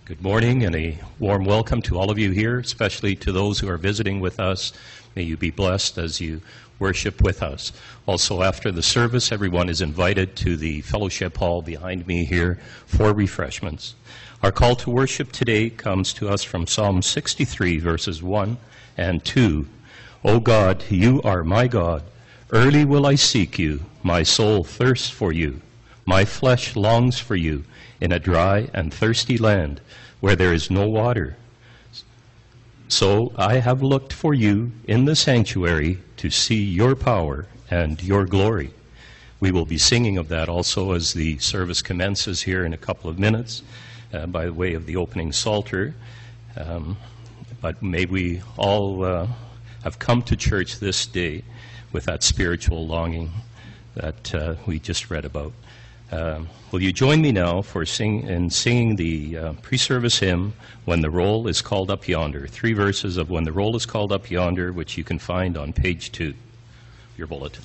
Good morning and a warm welcome to all of you here, especially to those who are visiting with us. May you be blessed as you worship with us. Also, after the service, everyone is invited to the fellowship hall behind me here for refreshments. Our call to worship today comes to us from Psalm 63, verses 1 and 2. O God, you are my God. Early will I seek you. My soul thirsts for you. My flesh longs for you in a dry and thirsty land where there is no water. So I have looked for you in the sanctuary to see your power and your glory. We will be singing of that also as the service commences here in a couple of minutes by way of the opening psalter. But may we all have come to church this day with that spiritual longing that we just read about. Will you join me now for singing the pre-service hymn, When the Roll is Called Up Yonder. 3 verses of When the Roll is Called Up Yonder, which you can find on page 2 of your bulletin.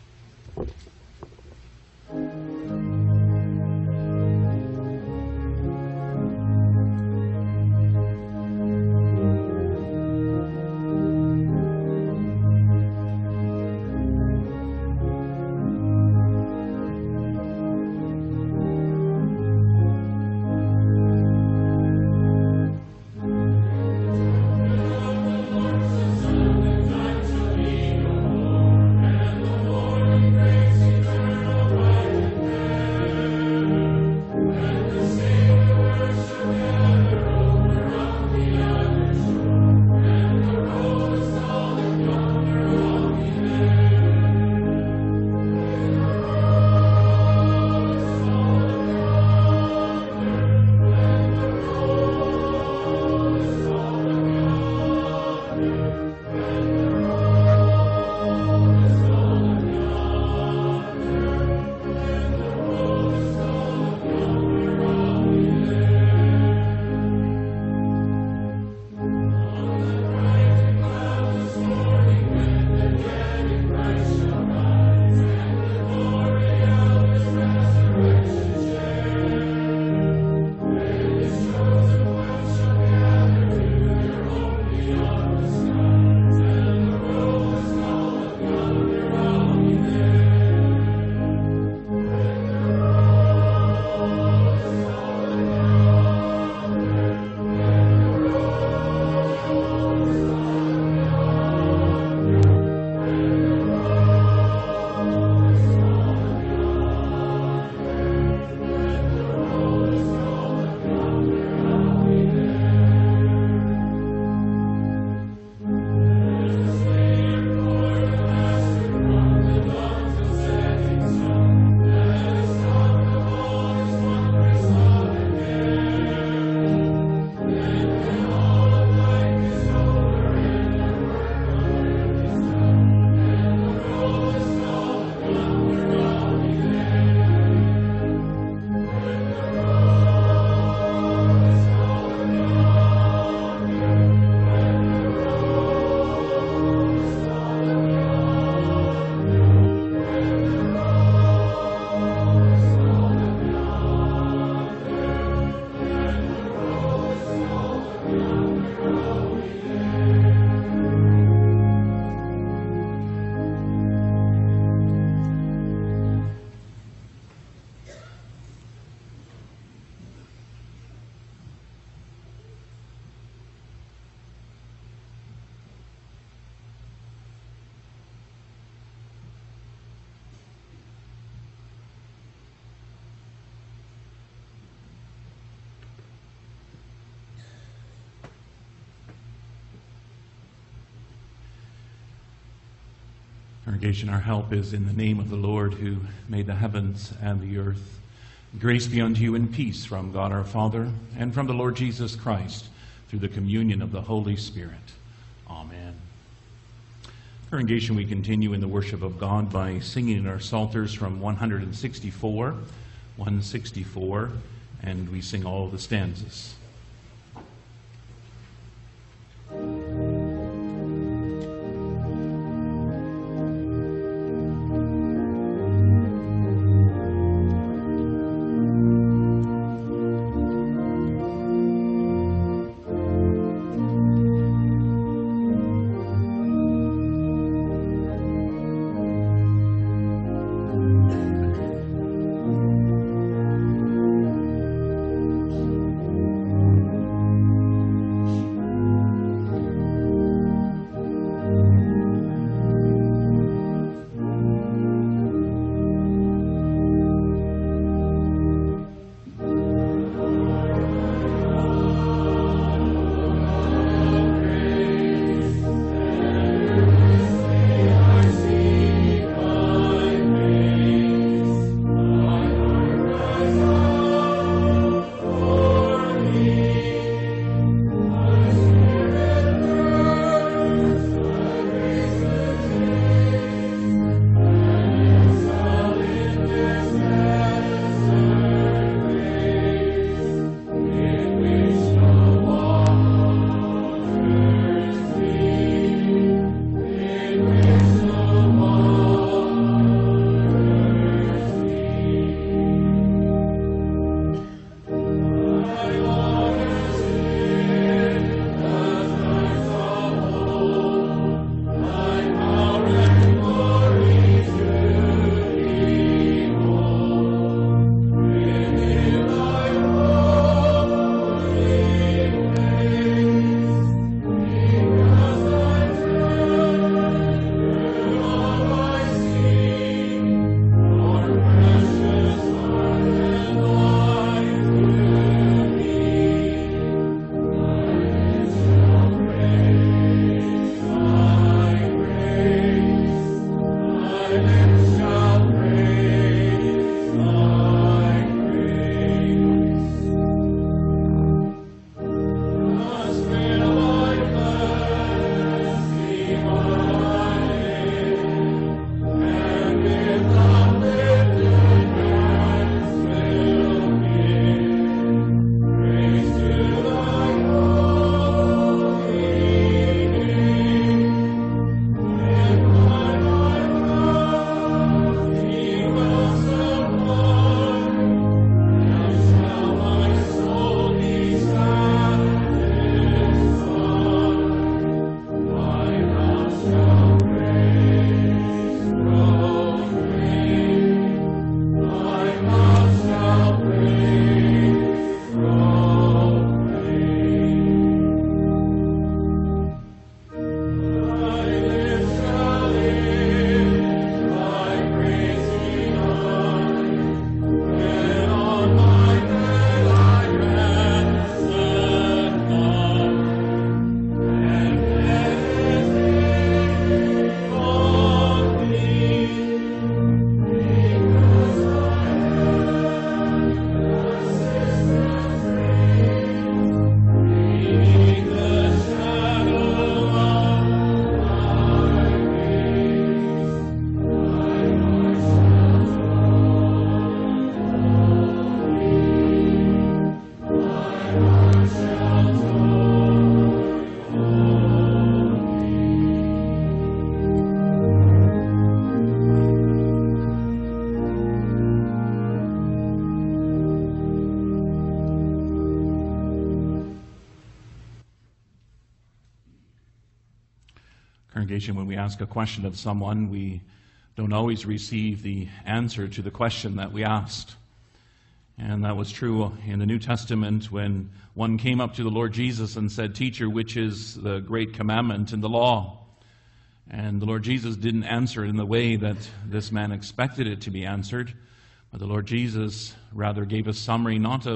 Congregation, our help is in the name of the Lord who made the heavens and the earth. Grace be unto you and peace from God our Father and from the Lord Jesus Christ through the communion of the Holy Spirit. Amen. Congregation, we continue in the worship of God by singing our psalters from 164, and we sing all the stanzas. Congregation, when we ask a question of someone, we don't always receive the answer to the question that we asked. And that was true in the New Testament when one came up to the Lord Jesus and said, "Teacher, which is the great commandment in the law?" And the Lord Jesus didn't answer it in the way that this man expected it to be answered. But the Lord Jesus rather gave a summary,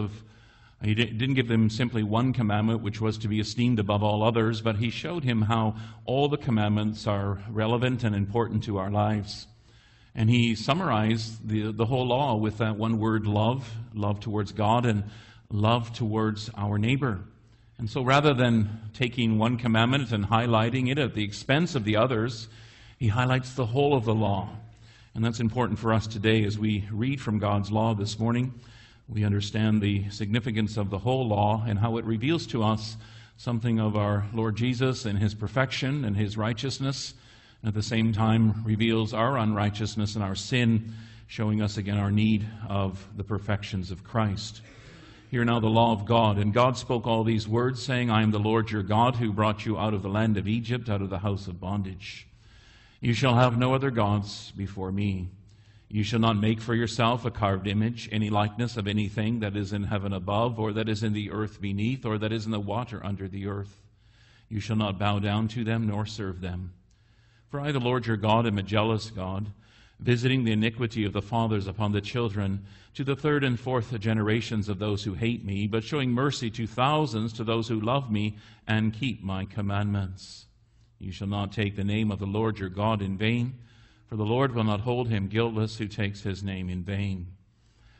he didn't give him simply one commandment, which was to be esteemed above all others, but he showed him how all the commandments are relevant and important to our lives. And he summarized the whole law with that one word, love towards God and love towards our neighbor. And so rather than taking one commandment and highlighting it at the expense of the others, he highlights the whole of the law. And that's important for us today as we read from God's law this morning. We understand the significance of the whole law and how it reveals to us something of our Lord Jesus and his perfection and his righteousness, and at the same time reveals our unrighteousness and our sin, showing us again our need of the perfections of Christ. Hear now the law of God. And God spoke all these words, saying, "I am the Lord your God, who brought you out of the land of Egypt, out of the house of bondage. You shall have no other gods before me. You shall not make for yourself a carved image, any likeness of anything that is in heaven above, or that is in the earth beneath, or that is in the water under the earth. You shall not bow down to them, nor serve them. For I, the Lord your God, am a jealous God, visiting the iniquity of the fathers upon the children, to the third and fourth generations of those who hate me, but showing mercy to thousands, to those who love me and keep my commandments. You shall not take the name of the Lord your God in vain, for the Lord will not hold him guiltless who takes his name in vain.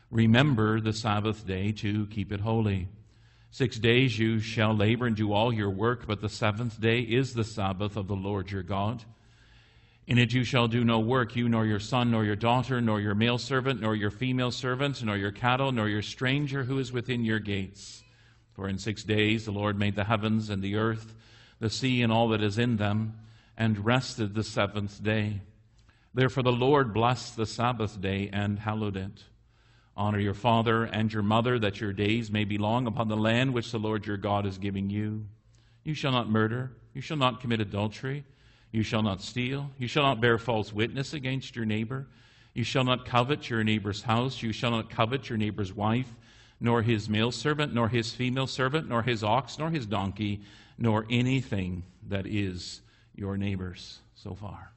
Remember the Sabbath day to keep it holy. 6 days you shall labor and do all your work, but the seventh day is the Sabbath of the Lord your God. In it you shall do no work, you nor your son, nor your daughter, nor your male servant, nor your female servant, nor your cattle, nor your stranger who is within your gates. For in 6 days the Lord made the heavens and the earth, the sea and all that is in them, and rested the seventh day. Therefore the Lord blessed the Sabbath day and hallowed it. Honor your father and your mother, that your days may be long upon the land which the Lord your God is giving you. You shall not murder. You shall not commit adultery. You shall not steal. You shall not bear false witness against your neighbor. You shall not covet your neighbor's house. You shall not covet your neighbor's wife, nor his male servant, nor his female servant, nor his ox, nor his donkey, nor anything that is your neighbor's. So far.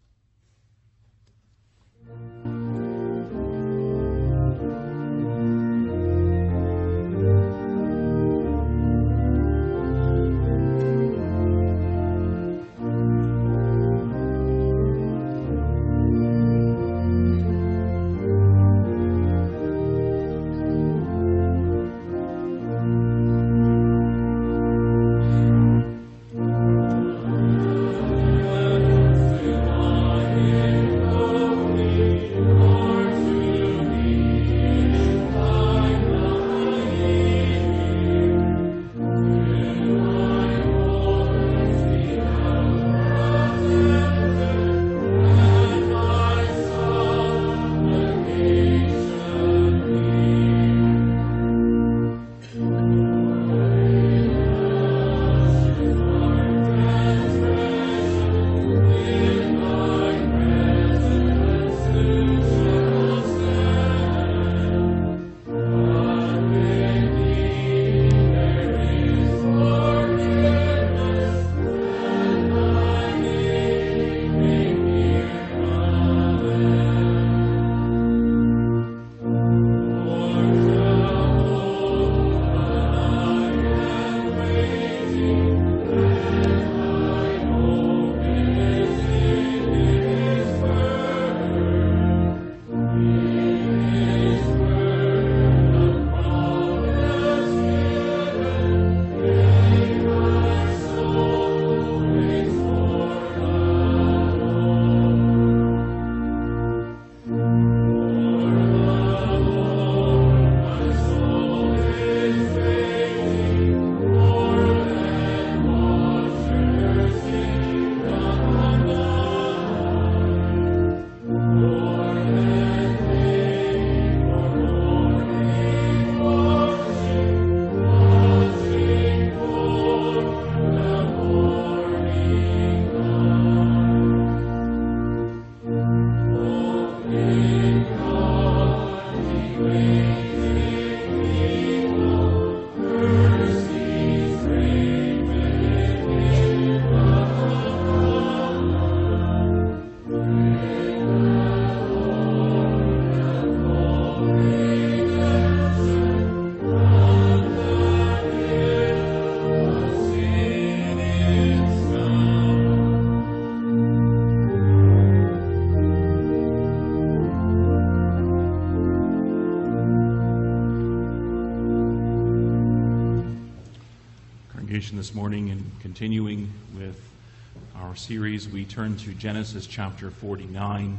This morning, and continuing with our series, we turn to Genesis chapter 49.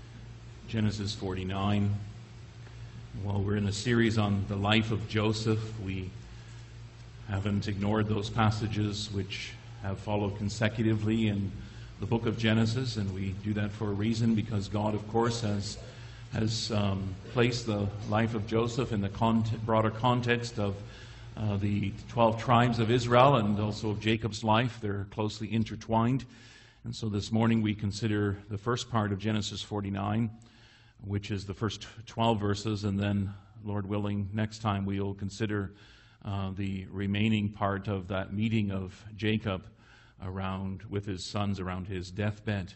Genesis 49. While we're in a series on the life of Joseph, we haven't ignored those passages which have followed consecutively in the book of Genesis, and we do that for a reason, because God, of course, has placed the life of Joseph in the broader context of the 12 tribes of Israel and also of Jacob's life. They're closely intertwined. And so this morning we consider the first part of Genesis 49, which is the first 12 verses, and then, Lord willing, next time we will consider the remaining part of that meeting of Jacob with his sons around his deathbed.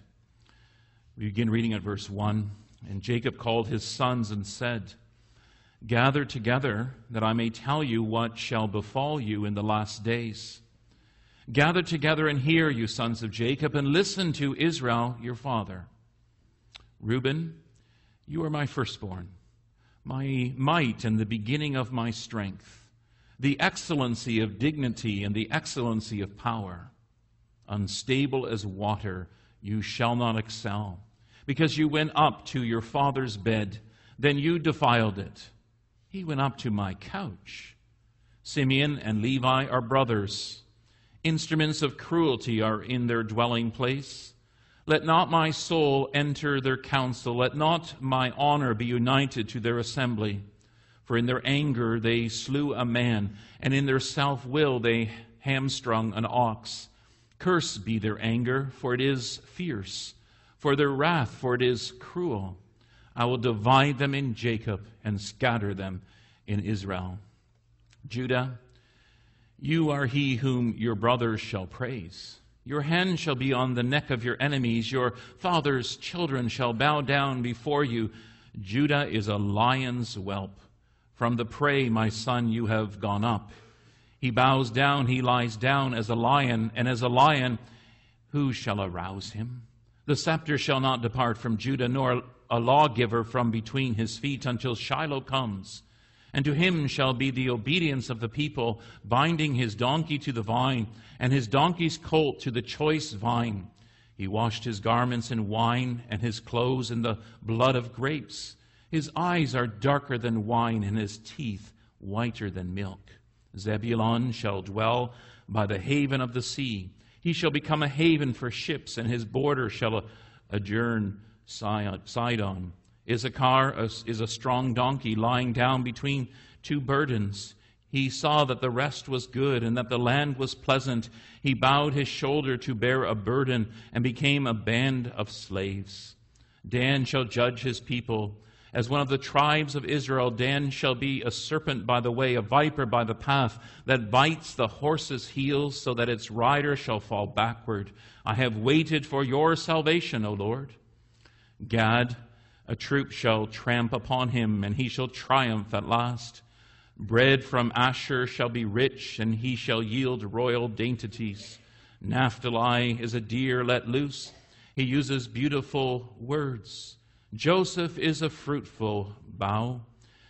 We begin reading at verse 1. And Jacob called his sons and said, "Gather together, that I may tell you what shall befall you in the last days. Gather together and hear, you sons of Jacob, and listen to Israel your father. Reuben, you are my firstborn, my might and the beginning of my strength, the excellency of dignity and the excellency of power. Unstable as water, you shall not excel, because you went up to your father's bed, then you defiled it. He went up to my couch. Simeon and Levi are brothers. Instruments of cruelty are in their dwelling place. Let not my soul enter their council. Let not my honor be united to their assembly. For in their anger they slew a man, and in their self-will they hamstrung an ox. Cursed be their anger, for it is fierce. For their wrath, for it is cruel. I will divide them in Jacob and scatter them in Israel. Judah, you are he whom your brothers shall praise. Your hand shall be on the neck of your enemies. Your father's children shall bow down before you. Judah is a lion's whelp. From the prey, my son, you have gone up. He bows down, he lies down as a lion, and as a lion, who shall arouse him? The scepter shall not depart from Judah, nor a lawgiver from between his feet, until Shiloh comes. And to him shall be the obedience of the people, binding his donkey to the vine, and his donkey's colt to the choice vine. He washed his garments in wine, and his clothes in the blood of grapes. His eyes are darker than wine, and his teeth whiter than milk. Zebulun shall dwell by the haven of the sea. He shall become a haven for ships, and his border shall adjourn Sidon. Issachar is a strong donkey lying down between two burdens. He saw that the rest was good and that the land was pleasant. He bowed his shoulder to bear a burden and became a band of slaves. Dan shall judge his people. As one of the tribes of Israel, Dan shall be a serpent by the way, a viper by the path, that bites the horse's heels so that its rider shall fall backward. I have waited for your salvation, O Lord. Gad, a troop shall tramp upon him, and he shall triumph at last. Bread from Asher shall be rich, and he shall yield royal dainties. Naphtali is a deer let loose. He uses beautiful words. Joseph is a fruitful bough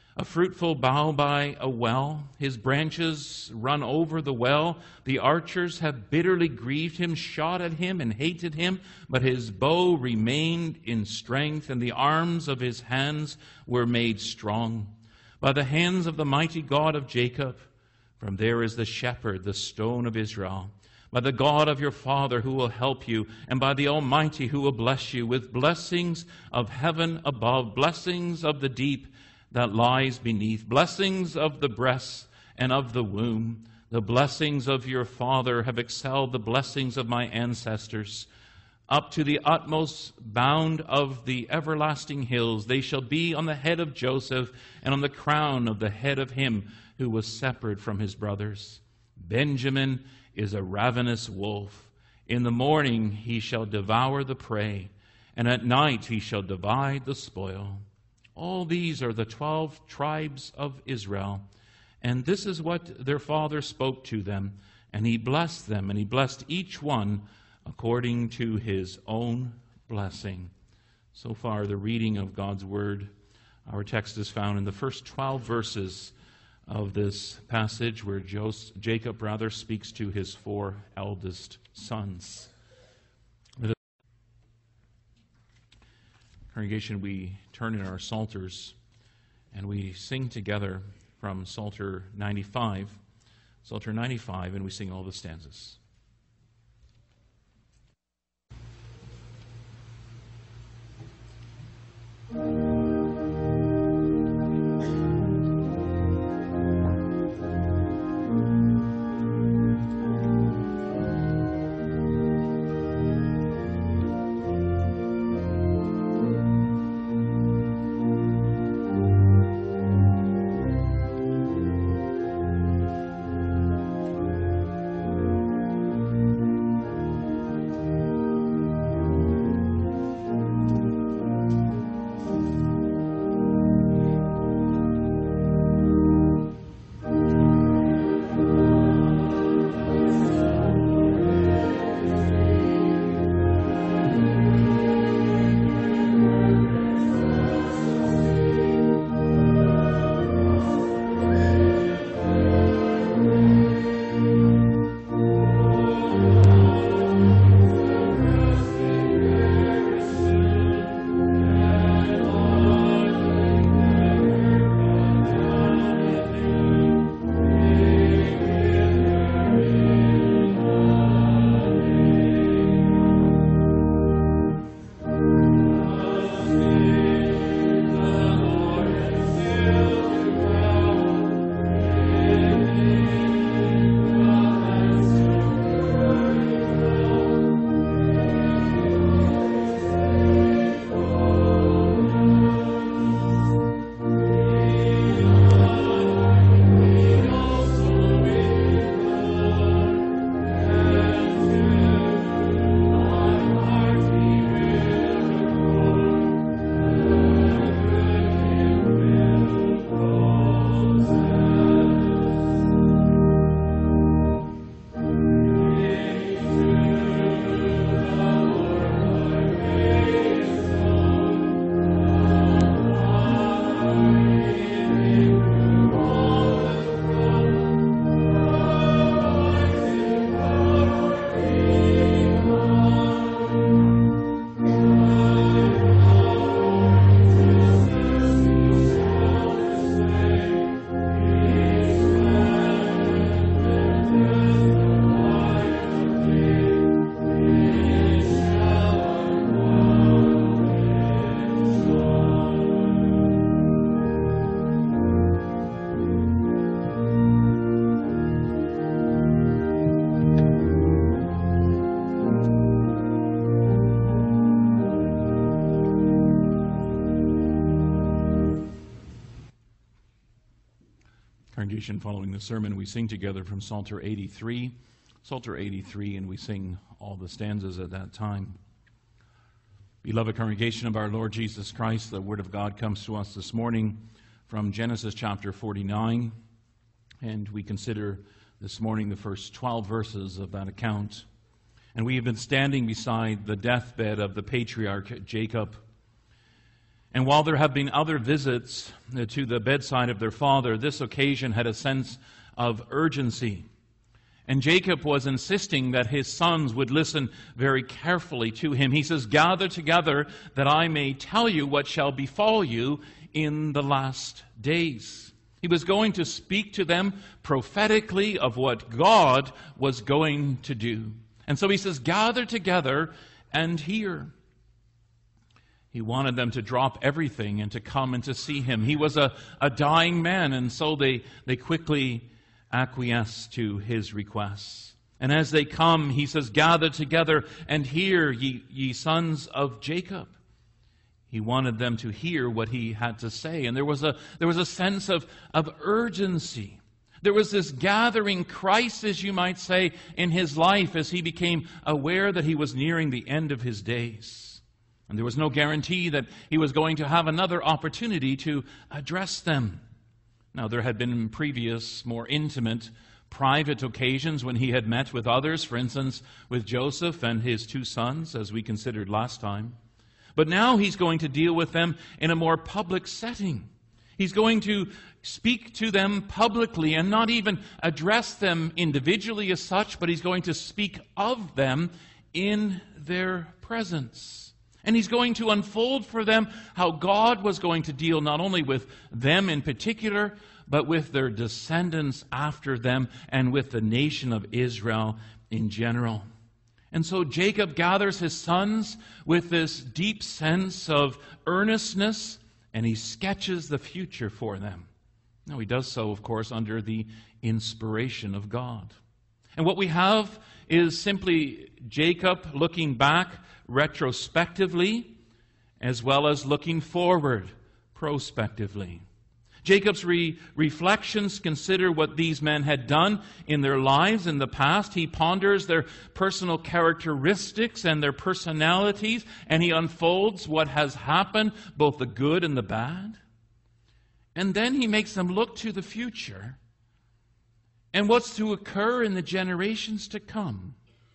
by a well. His branches run over the well. The archers have bitterly grieved him, shot at him, and hated him. But his bow remained in strength, and the arms of his hands were made strong. By the hands of the mighty God of Jacob, from there is the shepherd, the stone of Israel. By the God of your father who will help you, and by the Almighty who will bless you with blessings of heaven above, blessings of the deep that lies beneath, blessings of the breast and of the womb. The blessings of your father have excelled the blessings of my ancestors. Up to the utmost bound of the everlasting hills, they shall be on the head of Joseph and on the crown of the head of him who was separate from his brothers. Benjamin is a ravenous wolf. In the morning he shall devour the prey, and at night he shall divide the spoil. All these are the 12 tribes of Israel, and this is what their father spoke to them, and he blessed them, and he blessed each one according to his own blessing. So far, the reading of God's Word. Our text is found in the first 12 verses of this passage where Jacob speaks to his 4 eldest sons. Congregation, we turn in our psalters and we sing together from Psalter 95, and we sing all the stanzas. Congregation, following the sermon, we sing together from Psalter 83. Psalter 83, and we sing all the stanzas at that time. Beloved congregation of our Lord Jesus Christ, the Word of God comes to us this morning from Genesis chapter 49, and we consider this morning the first 12 verses of that account. And we have been standing beside the deathbed of the patriarch Jacob. And while there have been other visits to the bedside of their father, this occasion had a sense of urgency. And Jacob was insisting that his sons would listen very carefully to him. He says, "Gather together that I may tell you what shall befall you in the last days." He was going to speak to them prophetically of what God was going to do. And so he says, "Gather together and hear." He wanted them to drop everything and to come and to see him. He was a dying man, and so they quickly acquiesced to his requests. And as they come, he says, "Gather together and hear, ye sons of Jacob." He wanted them to hear what he had to say. And there was a sense of urgency. There was this gathering crisis, you might say, in his life as he became aware that he was nearing the end of his days. And there was no guarantee that he was going to have another opportunity to address them. Now, there had been previous, more intimate, private occasions when he had met with others, for instance, with Joseph and his two sons, as we considered last time. But now he's going to deal with them in a more public setting. He's going to speak to them publicly and not even address them individually as such, but he's going to speak of them in their presence. And he's going to unfold for them how God was going to deal not only with them in particular, but with their descendants after them and with the nation of Israel in general. And so Jacob gathers his sons with this deep sense of earnestness, and he sketches the future for them. Now, he does so, of course, under the inspiration of God. And what we have is simply Jacob looking back retrospectively, as well as looking forward prospectively. Jacob's reflections consider what these men had done in their lives in the past. He ponders their personal characteristics and their personalities, and he unfolds what has happened, both the good and the bad. And then he makes them look to the future and what's to occur in the generations to come.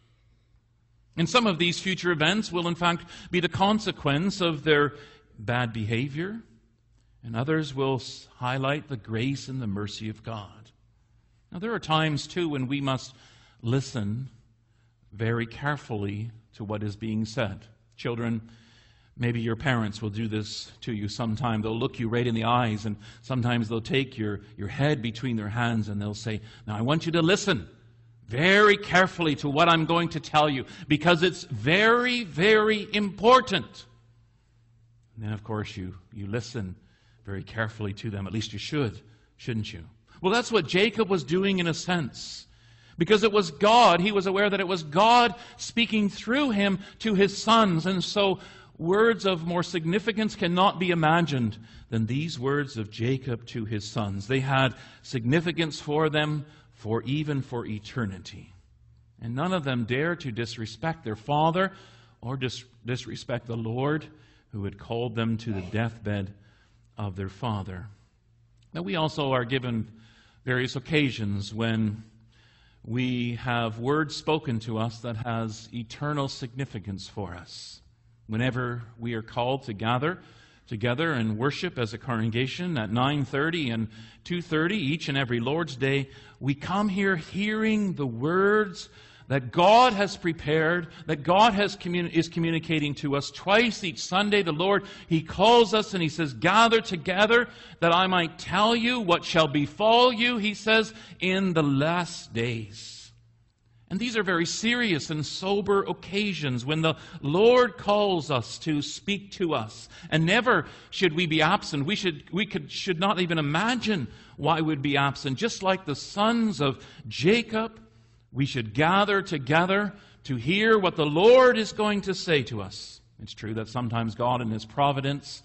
And some of these future events will in fact be the consequence of their bad behavior, and others will highlight the grace and the mercy of God. Now, there are times too when we must listen very carefully to what is being said. Children, maybe your parents will do this to you sometime. They'll look you right in the eyes, and sometimes they'll take your head between their hands and they'll say, "Now I want you to listen very carefully to what I'm going to tell you, because it's very, very important." And then, of course, you listen very carefully to them. At least you should, shouldn't you? Well, that's what Jacob was doing in a sense. Because it was God, he was aware that it was God speaking through him to his sons. And so words of more significance cannot be imagined than these words of Jacob to his sons. They had significance for them, even for eternity. And none of them dare to disrespect their father or disrespect the Lord who had called them to the deathbed of their father. Now, we also are given various occasions when we have words spoken to us that has eternal significance for us. Whenever we are called to gather together and worship as a congregation at 9:30 and 2:30 each and every Lord's Day, we come here hearing the words that God has prepared, that God is communicating to us twice each Sunday. The Lord, He calls us and He says, "Gather together that I might tell you what shall befall you," He says, "in the last days." And these are very serious and sober occasions when the Lord calls us to speak to us. And never should we be absent. We should not even imagine why we'd be absent. Just like the sons of Jacob, we should gather together to hear what the Lord is going to say to us. It's true that sometimes God in His providence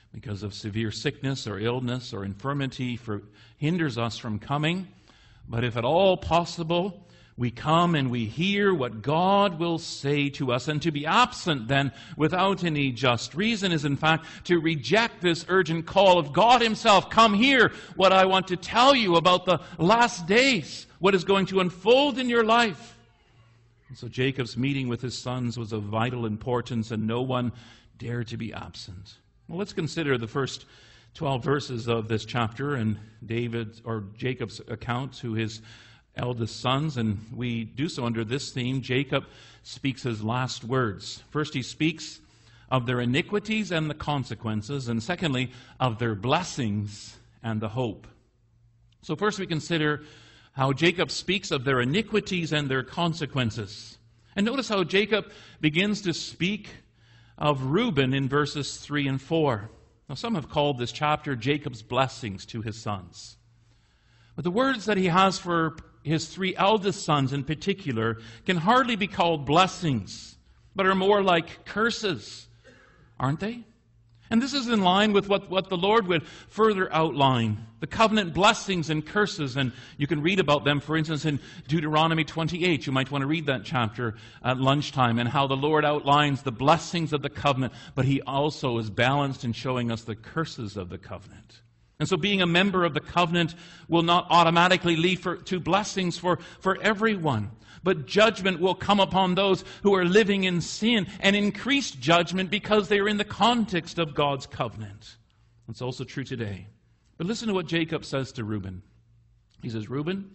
because of severe sickness or illness or infirmity hinders us from coming. But if at all possible, we come and we hear what God will say to us. And to be absent then without any just reason is in fact to reject this urgent call of God Himself. Come hear what I want to tell you about the last days, what is going to unfold in your life. And so Jacob's meeting with his sons was of vital importance, and no one dared to be absent. Well, let's consider the first 12 verses of this chapter and Jacob's account to his eldest sons, and we do so under this theme. Jacob speaks his last words. First, he speaks of their iniquities and the consequences, and secondly, of their blessings and the hope. So first we consider how Jacob speaks of their iniquities and their consequences. And notice how Jacob begins to speak of Reuben in verses 3 and 4. Now, some have called this chapter Jacob's blessings to his sons. But the words that he has for his three eldest sons in particular can hardly be called blessings, but are more like curses, aren't they? And this is in line with what the Lord would further outline, the covenant blessings and curses. And you can read about them, for instance, in Deuteronomy 28. You might want to read that chapter at lunchtime, and how the Lord outlines the blessings of the covenant, but He also is balanced in showing us the curses of the covenant. And so being a member of the covenant will not automatically lead to blessings for everyone. But judgment will come upon those who are living in sin, and increased judgment because they are in the context of God's covenant. It's also true today. But listen to what Jacob says to Reuben. He says, Reuben,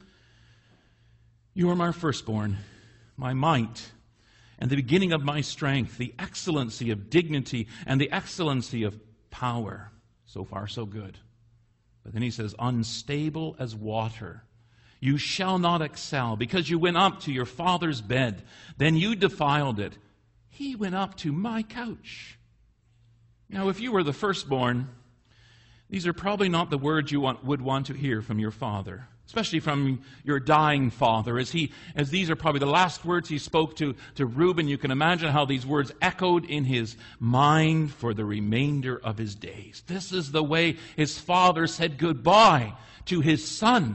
you are my firstborn, my might, and the beginning of my strength, the excellency of dignity, and the excellency of power. So far, so good. But then he says, unstable as water. You shall not excel, because you went up to your father's bed. Then you defiled it. He went up to my couch. Now, if you were the firstborn, these are probably not the words you would want to hear from your father, especially from your dying father. As these are probably the last words he spoke to Reuben, you can imagine how these words echoed in his mind for the remainder of his days. This is the way his father said goodbye to his son.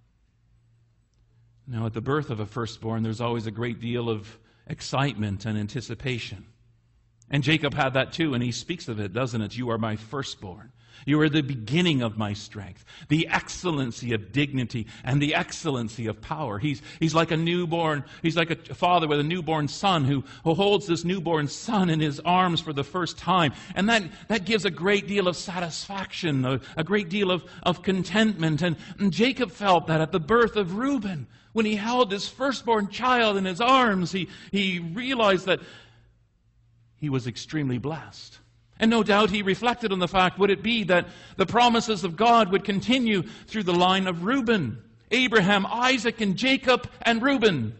Now, at the birth of a firstborn, there's always a great deal of excitement and anticipation. And Jacob had that too, and he speaks of it, doesn't it? You are my firstborn. You are the beginning of my strength, the excellency of dignity, and the excellency of power. He's like a newborn, he's like a father with a newborn son who holds this newborn son in his arms for the first time. And that gives a great deal of satisfaction, a great deal of contentment. And Jacob felt that at the birth of Reuben, when he held his firstborn child in his arms, he realized that he was extremely blessed. And no doubt he reflected on the fact, would it be that the promises of God would continue through the line of Reuben, Abraham, Isaac, and Jacob, and Reuben?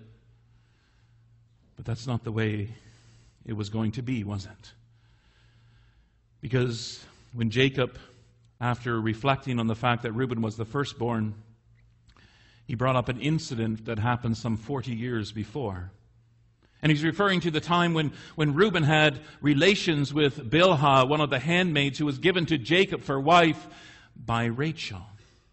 But that's not the way it was going to be, was it? Because when Jacob, after reflecting on the fact that Reuben was the firstborn, he brought up an incident that happened some 40 years before. And he's referring to the time when Reuben had relations with Bilhah, one of the handmaids who was given to Jacob for wife by Rachel.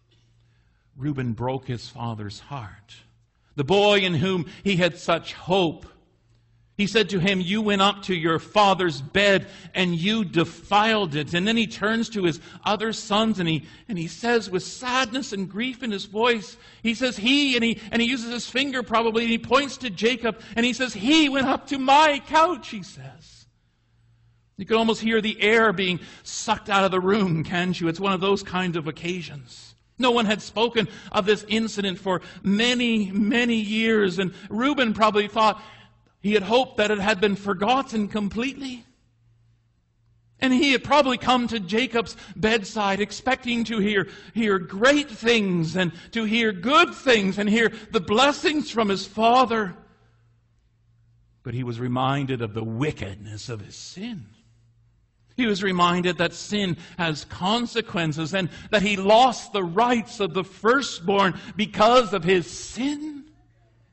Reuben broke his father's heart. The boy in whom he had such hope. He said to him, you went up to your father's bed and you defiled it. And then he turns to his other sons and he says with sadness and grief in his voice, he says and he uses his finger probably, and he points to Jacob and he says, he went up to my couch, he says. You can almost hear the air being sucked out of the room, can't you? It's one of those kinds of occasions. No one had spoken of this incident for many, many years, and Reuben probably thought, he had hoped that it had been forgotten completely. And he had probably come to Jacob's bedside expecting to hear great things and to hear good things and hear the blessings from his father. But he was reminded of the wickedness of his sin. He was reminded that sin has consequences and that he lost the rights of the firstborn because of his sin.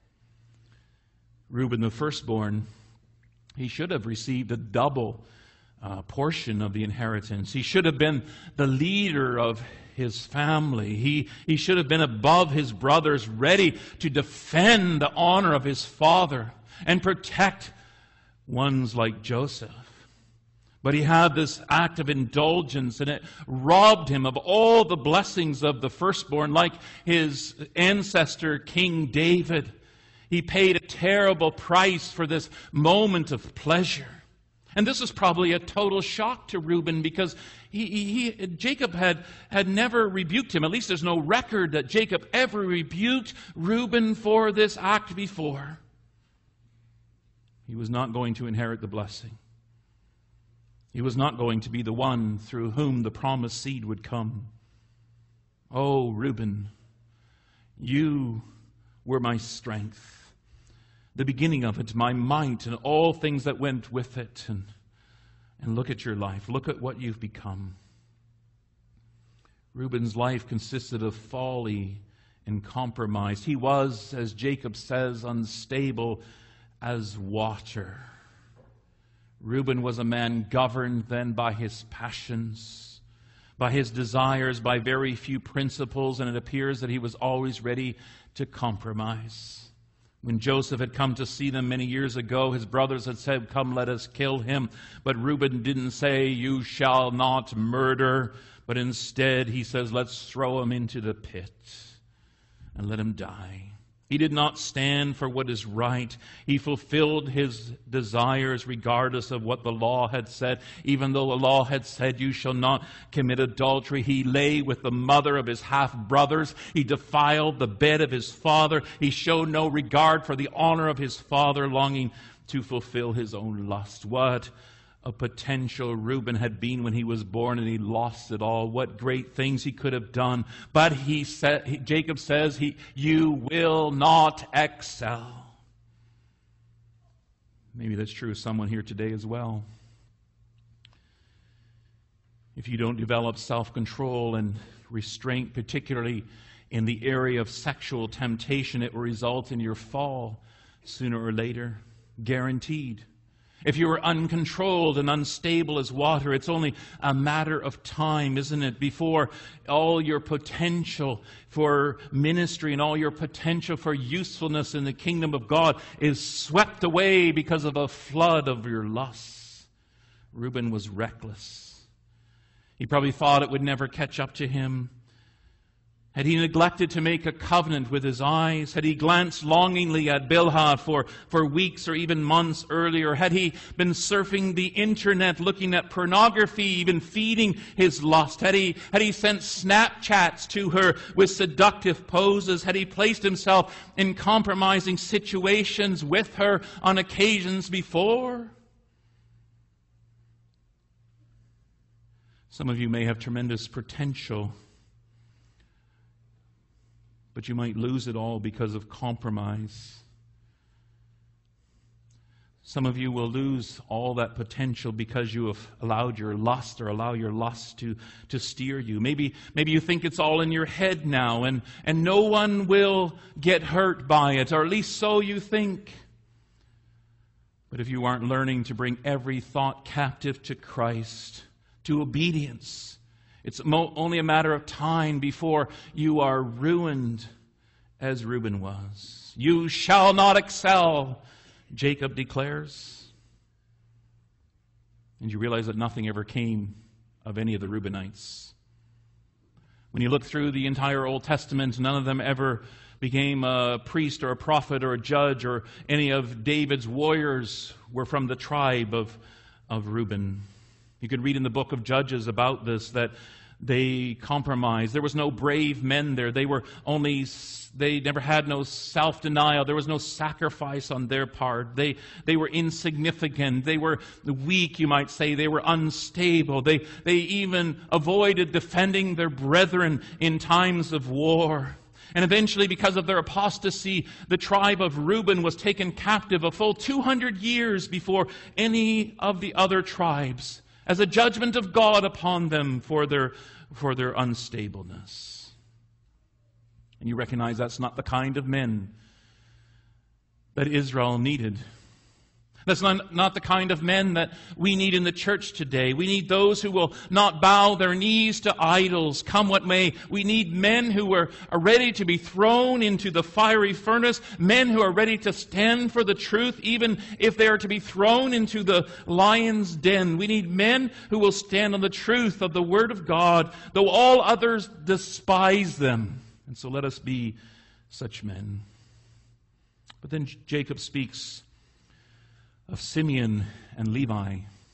Reuben, the firstborn, he should have received a double portion of the inheritance. He should have been the leader of his family. He should have been above his brothers, ready to defend the honor of his father and protect ones like Joseph. But he had this act of indulgence, and it robbed him of all the blessings of the firstborn, like his ancestor, King David. He paid a terrible price for this moment of pleasure. And this was probably a total shock to Reuben, because Jacob had never rebuked him. At least there's no record that Jacob ever rebuked Reuben for this act before. He was not going to inherit the blessing. He was not going to be the one through whom the promised seed would come. Oh, Reuben, you were my strength, the beginning of it, my might, and all things that went with it. And look at your life. Look at what you've become. Reuben's life consisted of folly and compromise. He was, as Jacob says, unstable as water. Reuben was a man governed then by his passions, by his desires, by very few principles, and it appears that he was always ready to compromise. When Joseph had come to see them many years ago, his brothers had said, "Come, let us kill him." But Reuben didn't say, "You shall not murder," but instead he says, "Let's throw him into the pit and let him die." He did not stand for what is right. He fulfilled his desires regardless of what the law had said. Even though the law had said, "You shall not commit adultery," he lay with the mother of his half-brothers. He defiled the bed of his father. He showed no regard for the honor of his father, longing to fulfill his own lust. What a potential Reuben had been when he was born, and he lost it all. What great things he could have done. But Jacob says, "You will not excel." Maybe that's true of someone here today as well. If you don't develop self-control and restraint, particularly in the area of sexual temptation, it will result in your fall sooner or later. Guaranteed. If you are uncontrolled and unstable as water, it's only a matter of time, isn't it, before all your potential for ministry and all your potential for usefulness in the kingdom of God is swept away because of a flood of your lusts. Reuben was reckless. He probably thought it would never catch up to him. Had he neglected to make a covenant with his eyes? Had he glanced longingly at Bilhah for weeks or even months earlier? Had he been surfing the internet, looking at pornography, even feeding his lust? Had he sent Snapchats to her with seductive poses? Had he placed himself in compromising situations with her on occasions before? Some of you may have tremendous potential, but you might lose it all because of compromise. Some of you will lose all that potential because you have allowed your lust or allow your lust to steer you. Maybe you think it's all in your head now, and no one will get hurt by it, or at least so you think. But if you aren't learning to bring every thought captive to Christ, to obedience, it's only a matter of time before you are ruined as Reuben was. "You shall not excel," Jacob declares. And you realize that nothing ever came of any of the Reubenites. When you look through the entire Old Testament, none of them ever became a priest or a prophet or a judge, or any of David's warriors were from the tribe of Reuben. You could read in the book of Judges about this, that they compromised. There was no brave men there. They never had no self-denial. There was no sacrifice on their part. They were insignificant. They were weak, you might say. They were unstable. They even avoided defending their brethren in times of war. And eventually, because of their apostasy, the tribe of Reuben was taken captive a full 200 years before any of the other tribes, as a judgment of God upon them for their unstableness. And you recognize that's not the kind of men that Israel needed. That's not the kind of men that we need in the church today. We need those who will not bow their knees to idols, come what may. We need men who are ready to be thrown into the fiery furnace, men who are ready to stand for the truth, even if they are to be thrown into the lion's den. We need men who will stand on the truth of the Word of God, though all others despise them. And so let us be such men. But then Jacob speaks of Simeon and Levi.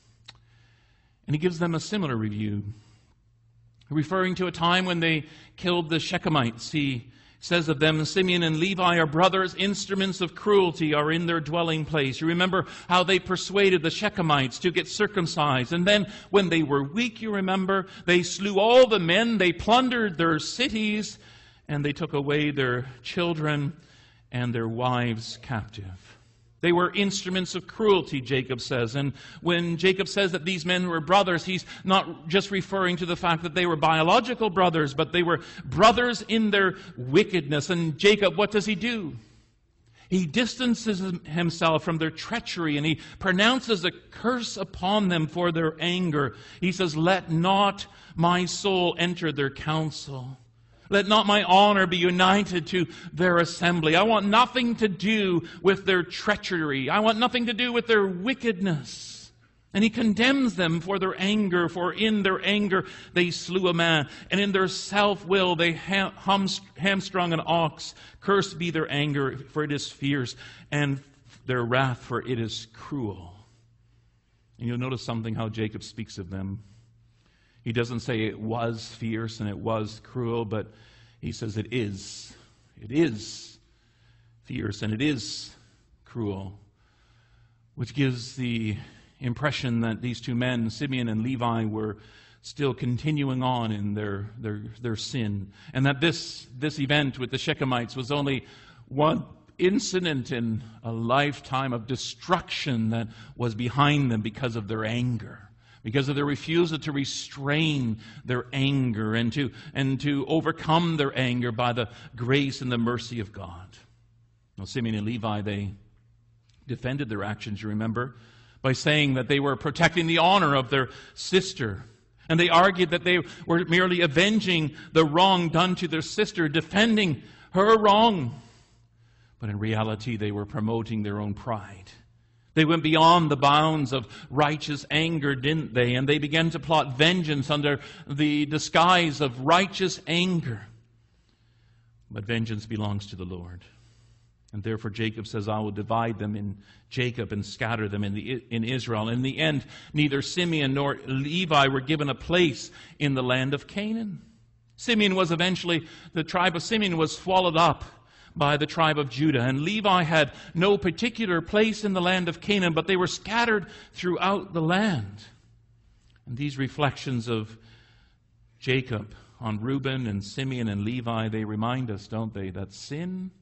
And he gives them a similar review. Referring to a time when they killed the Shechemites, he says of them, Simeon and Levi are brothers, instruments of cruelty are in their dwelling place. You remember how they persuaded the Shechemites to get circumcised. And then when they were weak, you remember, they slew all the men, they plundered their cities, and they took away their children and their wives captive. They were instruments of cruelty, Jacob says. And when Jacob says that these men were brothers, he's not just referring to the fact that they were biological brothers, but they were brothers in their wickedness. And Jacob, what does he do? He distances himself from their treachery, and he pronounces a curse upon them for their anger. He says, "Let not my soul enter their counsel. Let not my honor be united to their assembly." I want nothing to do with their treachery. I want nothing to do with their wickedness. And he condemns them for their anger, for in their anger they slew a man, and in their self-will they hamstrung an ox. Cursed be their anger, for it is fierce, and their wrath, for it is cruel. And you'll notice something how Jacob speaks of them. He doesn't say it was fierce and it was cruel, but he says it is. It is fierce and it is cruel, which gives the impression that these two men, Simeon and Levi, were still continuing on in their sin, and that this event with the Shechemites was only one incident in a lifetime of destruction that was behind them because of their anger. Because of their refusal to restrain their anger and to overcome their anger by the grace and the mercy of God. Now, Simeon and Levi, they defended their actions, you remember, by saying that they were protecting the honor of their sister. And they argued that they were merely avenging the wrong done to their sister, defending her wrong. But in reality, they were promoting their own pride. They went beyond the bounds of righteous anger, didn't they? And they began to plot vengeance under the disguise of righteous anger. But vengeance belongs to the Lord. And therefore Jacob says, I will divide them in Jacob and scatter them in Israel. In the end, neither Simeon nor Levi were given a place in the land of Canaan. The tribe of Simeon was swallowed up by the tribe of Judah. And Levi had no particular place in the land of Canaan, but they were scattered throughout the land. And these reflections of Jacob on Reuben and Simeon and Levi, they remind us, don't they, that sin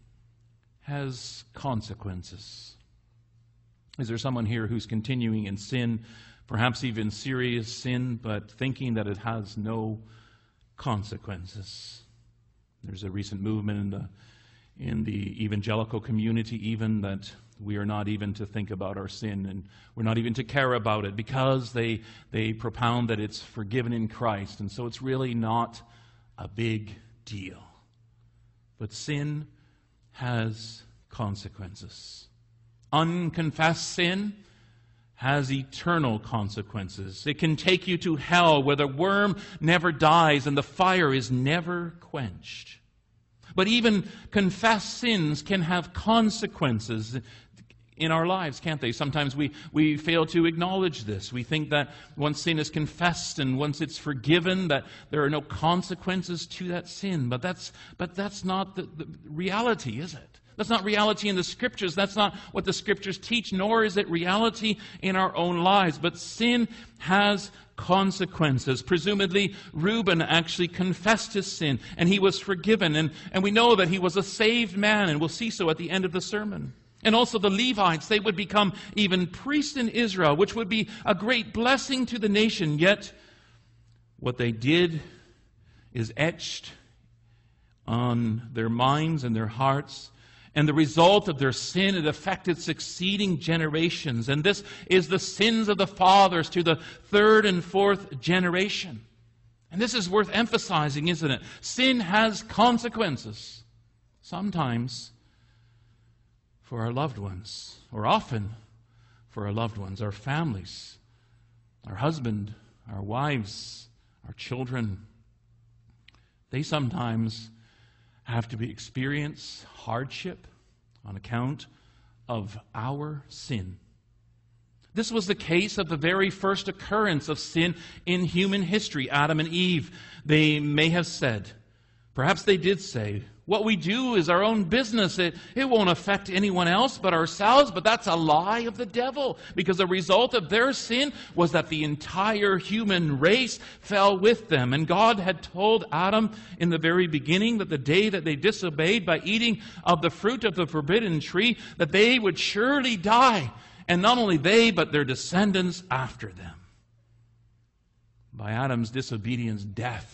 has consequences. Is there someone here who's continuing in sin, perhaps even serious sin, but thinking that it has no consequences? There's a recent movement in the evangelical community even that we are not even to think about our sin and we're not even to care about it because they propound that it's forgiven in Christ, and so it's really not a big deal. But sin has consequences. Unconfessed sin has eternal consequences. It can take you to hell where the worm never dies and the fire is never quenched. But even confessed sins can have consequences in our lives, can't they? Sometimes we fail to acknowledge this. We think that once sin is confessed and once it's forgiven, that there are no consequences to that sin. But that's not the reality, is it? That's not reality in the Scriptures. That's not what the Scriptures teach, nor is it reality in our own lives. But sin has consequences. Presumably, Reuben actually confessed his sin, and he was forgiven. And we know that he was a saved man, and we'll see so at the end of the sermon. And also the Levites, they would become even priests in Israel, which would be a great blessing to the nation. Yet, what they did is etched on their minds and their hearts, And the result of their sin, it affected succeeding generations. And this is the sins of the fathers to the third and fourth generation. And this is worth emphasizing, isn't it? Sin has consequences. Sometimes for our loved ones, or often for our loved ones, our families, our husband, our wives, our children. They sometimes have to experience hardship on account of our sin. This was the case of the very first occurrence of sin in human history, Adam and Eve. They may have said, perhaps they did say, what we do is our own business. It won't affect anyone else but ourselves. But that's a lie of the devil, because the result of their sin was that the entire human race fell with them. And God had told Adam in the very beginning that the day that they disobeyed by eating of the fruit of the forbidden tree, that they would surely die. And not only they, but their descendants after them. By Adam's disobedience, death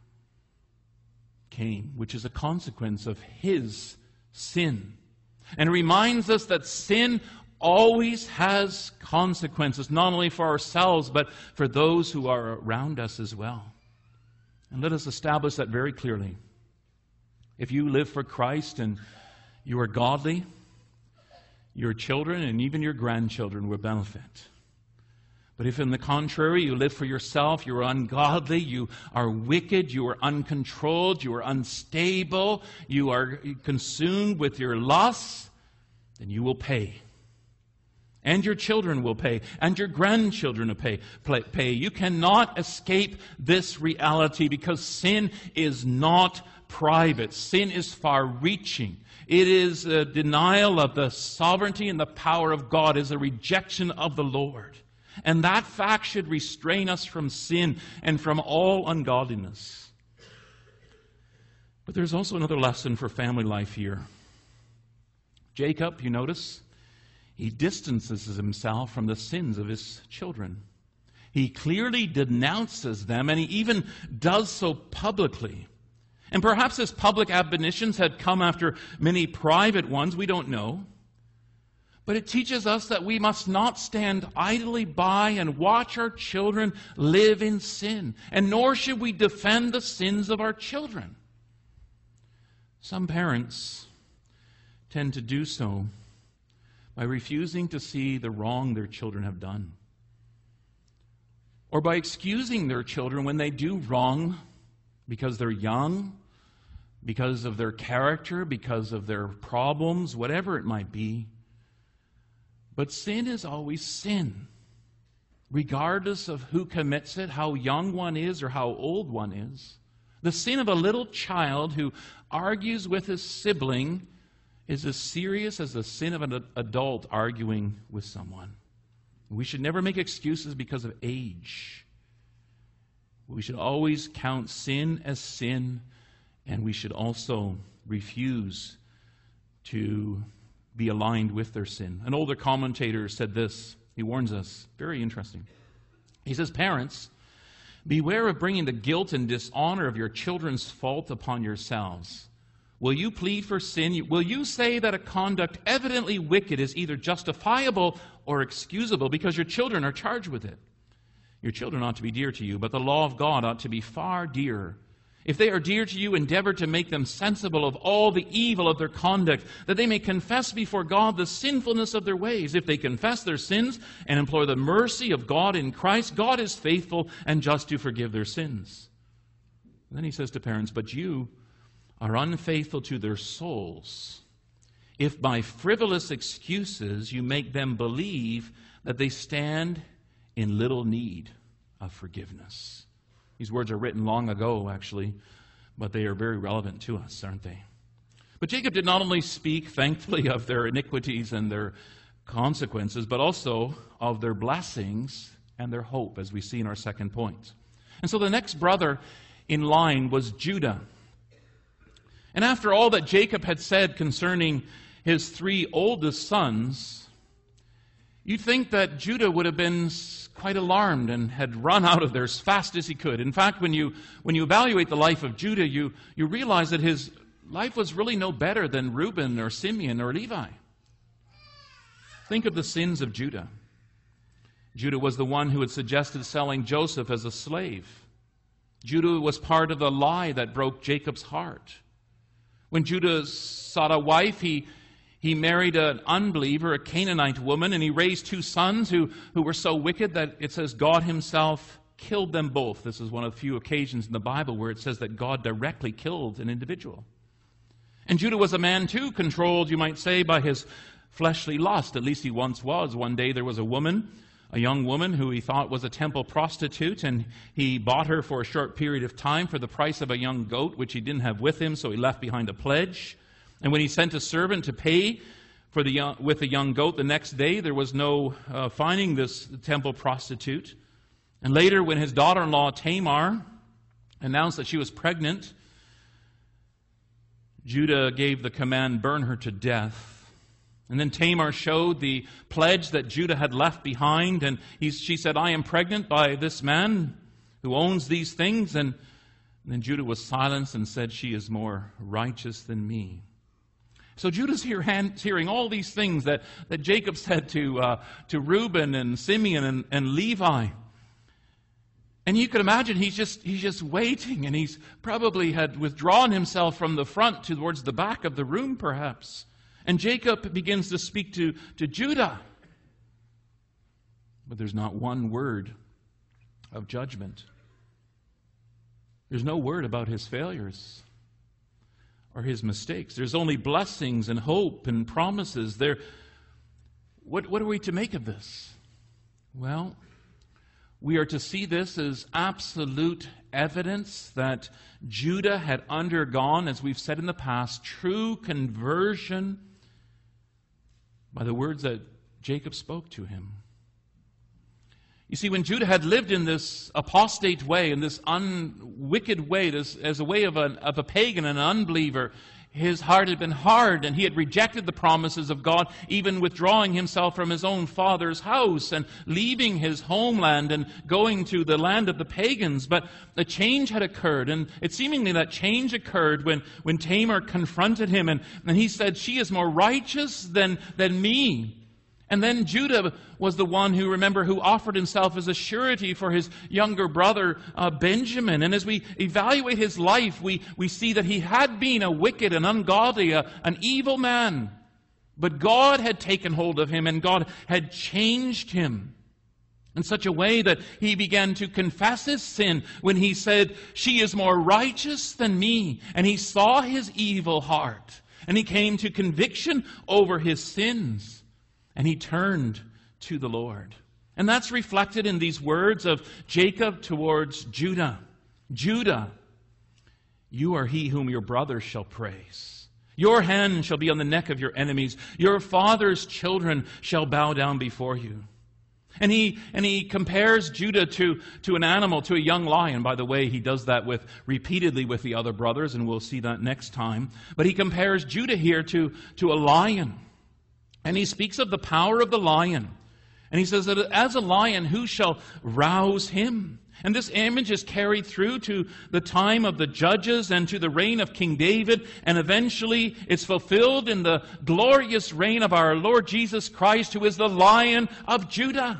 came, which is a consequence of his sin. And it reminds us that sin always has consequences, not only for ourselves, but for those who are around us as well. And let us establish that very clearly. If you live for Christ and you are godly, your children and even your grandchildren will benefit. But if, in the contrary, you live for yourself, you are ungodly, you are wicked, you are uncontrolled, you are unstable, you are consumed with your lusts, then you will pay. And your children will pay, and your grandchildren will pay. You cannot escape this reality, because sin is not private. Sin is far-reaching. It is a denial of the sovereignty and the power of God. It is a rejection of the Lord. And that fact should restrain us from sin and from all ungodliness. But there's also another lesson for family life here. Jacob, you notice, he distances himself from the sins of his children. He clearly denounces them, and he even does so publicly. And perhaps his public admonitions had come after many private ones, we don't know. But it teaches us that we must not stand idly by and watch our children live in sin. And nor should we defend the sins of our children. Some parents tend to do so by refusing to see the wrong their children have done, or by excusing their children when they do wrong because they're young, because of their character, because of their problems, whatever it might be. But sin is always sin, regardless of who commits it, how young one is or how old one is. The sin of a little child who argues with his sibling is as serious as the sin of an adult arguing with someone. We should never make excuses because of age. We should always count sin as sin, and we should also refuse to be aligned with their sin. An older commentator said this. He warns us. Very interesting. He says, "Parents, beware of bringing the guilt and dishonor of your children's fault upon yourselves. Will you plead for sin? Will you say that a conduct evidently wicked is either justifiable or excusable because your children are charged with it? Your children ought to be dear to you, but the law of God ought to be far dearer. If they are dear to you, endeavor to make them sensible of all the evil of their conduct, that they may confess before God the sinfulness of their ways. If they confess their sins and implore the mercy of God in Christ, God is faithful and just to forgive their sins." And then he says to parents, "But you are unfaithful to their souls, if by frivolous excuses you make them believe that they stand in little need of forgiveness." These words are written long ago, actually, but they are very relevant to us, aren't they? But Jacob did not only speak, thankfully, of their iniquities and their consequences, but also of their blessings and their hope, as we see in our second point. And so the next brother in line was Judah. And after all that Jacob had said concerning his three oldest sons, you'd think that Judah would have been quite alarmed and had run out of there as fast as he could. In fact, when you evaluate the life of Judah, you realize that his life was really no better than Reuben or Simeon or Levi. Think of the sins of Judah. Judah was the one who had suggested selling Joseph as a slave. Judah was part of the lie that broke Jacob's heart. When Judah sought a wife, he married an unbeliever, a Canaanite woman, and he raised two sons who were so wicked that it says God himself killed them both. This is one of the few occasions in the Bible where it says that God directly killed an individual. And Judah was a man too, controlled, you might say, by his fleshly lust. At least he once was. One day there was a young woman who he thought was a temple prostitute, and he bought her for a short period of time for the price of a young goat, which he didn't have with him, so he left behind a pledge. And when he sent a servant to pay with the young goat the next day, there was no finding this temple prostitute. And later, when his daughter-in-law Tamar announced that she was pregnant, Judah gave the command, burn her to death. And then Tamar showed the pledge that Judah had left behind, and she said, I am pregnant by this man who owns these things. And then Judah was silenced and said, she is more righteous than me. So Judah's hearing all these things that Jacob said to Reuben and Simeon and Levi. And you can imagine he's just waiting, and he's probably had withdrawn himself from the front towards the back of the room, perhaps. And Jacob begins to speak to Judah. But there's not one word of judgment. There's no word about his failures or his mistakes. There's only blessings and hope and promises. What are we to make of this? Well, we are to see this as absolute evidence that Judah had undergone, as we've said in the past, true conversion by the words that Jacob spoke to him. You see, when Judah had lived in this apostate way, in this wicked way, as a way of a pagan and an unbeliever, his heart had been hard, and he had rejected the promises of God, even withdrawing himself from his own father's house and leaving his homeland and going to the land of the pagans. But a change had occurred, and it seemingly that change occurred when Tamar confronted him, and he said, she is more righteous than me. And then Judah was the one who offered himself as a surety for his younger brother Benjamin. And as we evaluate his life, we see that he had been a wicked and ungodly, an evil man. But God had taken hold of him, and God had changed him in such a way that he began to confess his sin when he said, she is more righteous than me. And he saw his evil heart, and he came to conviction over his sins. And he turned to the Lord. And that's reflected in these words of Jacob towards Judah. Judah, you are he whom your brothers shall praise. Your hand shall be on the neck of your enemies. Your father's children shall bow down before you. And he compares Judah to an animal, to a young lion. By the way, he does that repeatedly with the other brothers, and we'll see that next time. But he compares Judah here to a lion. And he speaks of the power of the lion. And he says that as a lion, who shall rouse him? And this image is carried through to the time of the judges and to the reign of King David. And eventually it's fulfilled in the glorious reign of our Lord Jesus Christ, who is the Lion of Judah.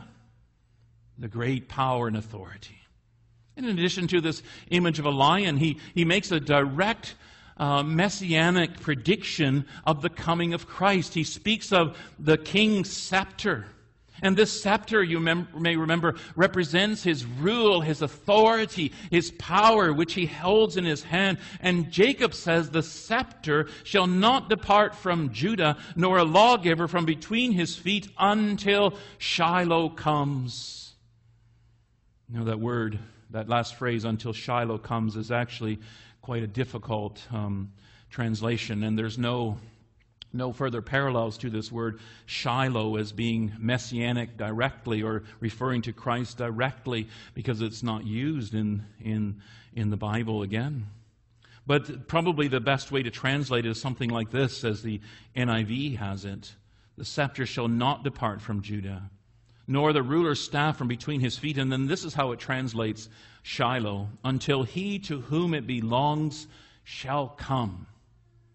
The great power and authority. And in addition to this image of a lion, he makes a direct messianic prediction of the coming of Christ. He speaks of the king's scepter. And this scepter, you may remember, represents his rule, his authority, his power, which he holds in his hand. And Jacob says, the scepter shall not depart from Judah, nor a lawgiver from between his feet until Shiloh comes. You know, that word, that last phrase, until Shiloh comes, is actually quite a difficult translation, and there's no further parallels to this word Shiloh as being messianic directly or referring to Christ directly, because it's not used in the Bible again. But probably the best way to translate it is something like this, as the NIV has it: the scepter shall not depart from Judah, nor the ruler's staff from between his feet. And then this is how it translates Shiloh: until he to whom it belongs shall come.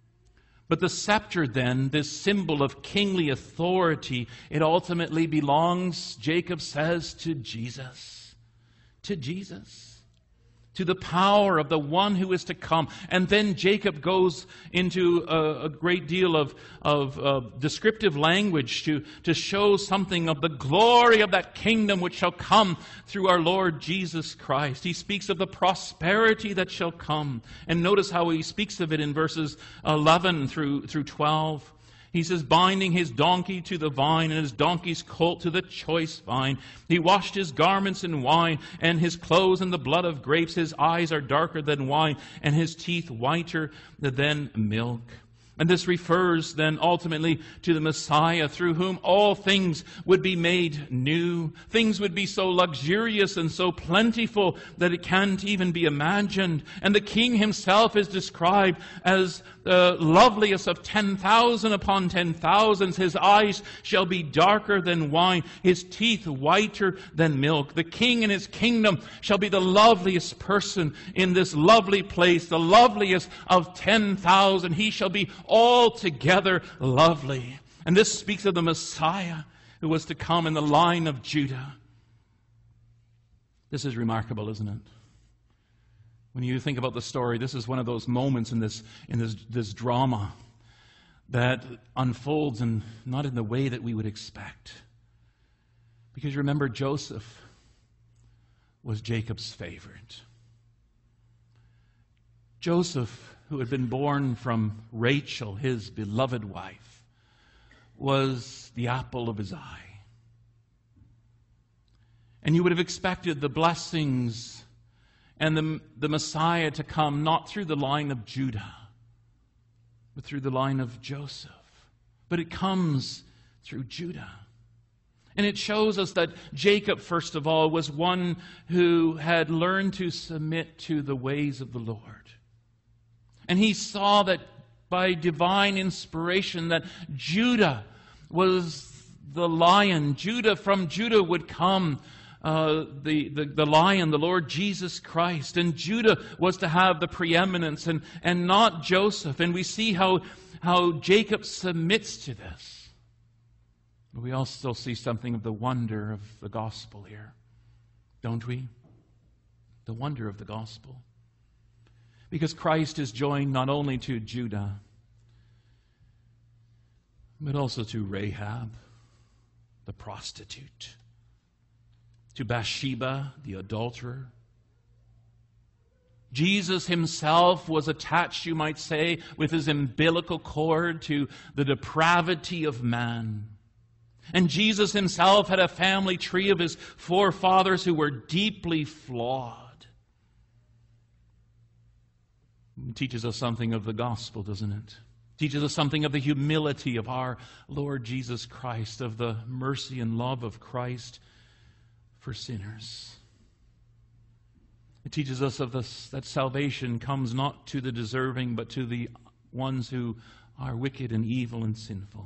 But the scepter then, this symbol of kingly authority, it ultimately belongs, Jacob says, to Jesus. To Jesus. To the power of the one who is to come. And then Jacob goes into a great deal of descriptive language to show something of the glory of that kingdom which shall come through our Lord Jesus Christ. He speaks of the prosperity that shall come. And notice how he speaks of it in verses 11 through 12. He says, binding his donkey to the vine and his donkey's colt to the choice vine. He washed his garments in wine and his clothes in the blood of grapes. His eyes are darker than wine and his teeth whiter than milk. And this refers then ultimately to the Messiah, through whom all things would be made new. Things would be so luxurious and so plentiful that it can't even be imagined. And the King himself is described as the loveliest of 10,000 upon 10,000s. His eyes shall be darker than wine, his teeth whiter than milk. The King in his kingdom shall be the loveliest person in this lovely place, the loveliest of 10,000. He shall be altogether lovely. And this speaks of the Messiah who was to come in the line of Judah. This is remarkable, isn't it? When you think about the story, this is one of those moments in this drama that unfolds, and not in the way that we would expect. Because remember, Joseph was Jacob's favorite. Joseph, who had been born from Rachel, his beloved wife, was the apple of his eye. And you would have expected the blessings and the Messiah to come not through the line of Judah, but through the line of Joseph. But it comes through Judah. And it shows us that Jacob, first of all, was one who had learned to submit to the ways of the Lord. And he saw that by divine inspiration that Judah was the lion. From Judah would come the lion, the Lord Jesus Christ. And Judah was to have the preeminence and not Joseph. And we see how Jacob submits to this. But we also see something of the wonder of the gospel here, don't we? The wonder of the gospel. Because Christ is joined not only to Judah, but also to Rahab, the prostitute, to Bathsheba, the adulterer. Jesus himself was attached, you might say, with his umbilical cord to the depravity of man. And Jesus himself had a family tree of his forefathers who were deeply flawed. It teaches us something of the gospel, doesn't it? It teaches us something of the humility of our Lord Jesus Christ, of the mercy and love of Christ for sinners. It teaches us of this, that salvation comes not to the deserving, but to the ones who are wicked and evil and sinful.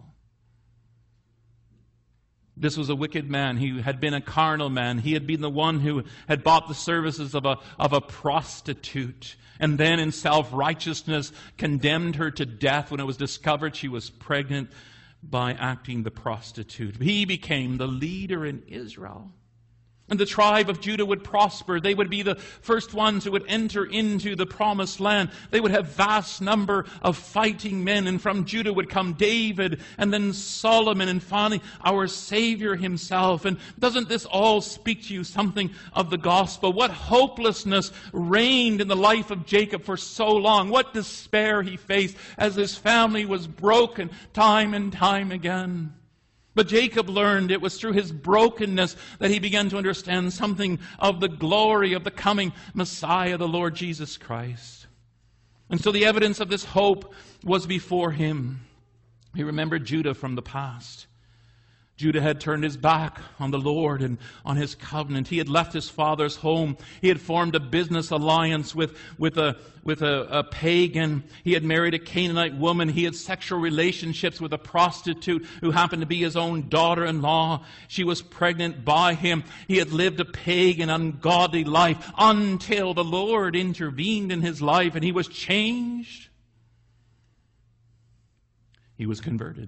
This was a wicked man. He had been a carnal man. He had been the one who had bought the services of a prostitute, and then in self-righteousness condemned her to death when it was discovered she was pregnant by acting the prostitute. He became the leader in Israel. And the tribe of Judah would prosper. They would be the first ones who would enter into the promised land. They would have vast number of fighting men. And from Judah would come David and then Solomon and finally our Savior himself. And doesn't this all speak to you something of the gospel? What hopelessness reigned in the life of Jacob for so long. What despair he faced as his family was broken time and time again. But Jacob learned it was through his brokenness that he began to understand something of the glory of the coming Messiah, the Lord Jesus Christ. And so the evidence of this hope was before him. He remembered Judah from the past. Judah had turned his back on the Lord and on his covenant. He had left his father's home. He had formed a business alliance with a pagan. He had married a Canaanite woman. He had sexual relationships with a prostitute who happened to be his own daughter-in-law. She was pregnant by him. He had lived a pagan, ungodly life until the Lord intervened in his life and he was changed. he was converted,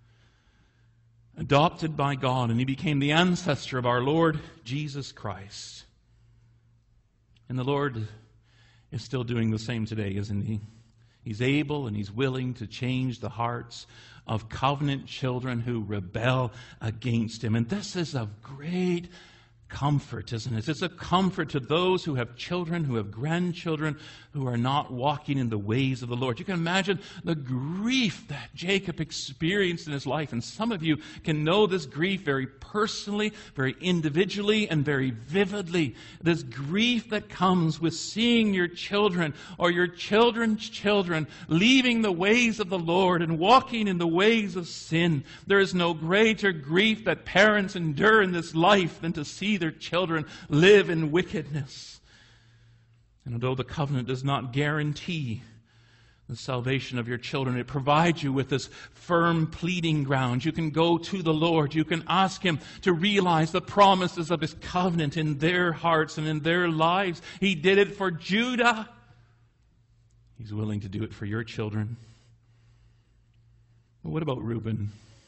adopted by God, and he became the ancestor of our Lord Jesus Christ. And the Lord is still doing the same today, isn't he? He's able and he's willing to change the hearts of covenant children who rebel against him. And this is of great comfort, isn't it? It's a comfort to those who have children, who have grandchildren, who are not walking in the ways of the Lord. You can imagine the grief that Jacob experienced in his life. And some of you can know this grief very personally, very individually, and very vividly. This grief that comes with seeing your children or your children's children leaving the ways of the Lord and walking in the ways of sin. There is no greater grief that parents endure in this life than to see their children live in wickedness. And although the covenant does not guarantee the salvation of your children, it provides you with this firm pleading ground. You can go to the Lord. You can ask him to realize the promises of his covenant in their hearts and in their lives. He did it for Judah. He's willing to do it for your children. But what about Reuben?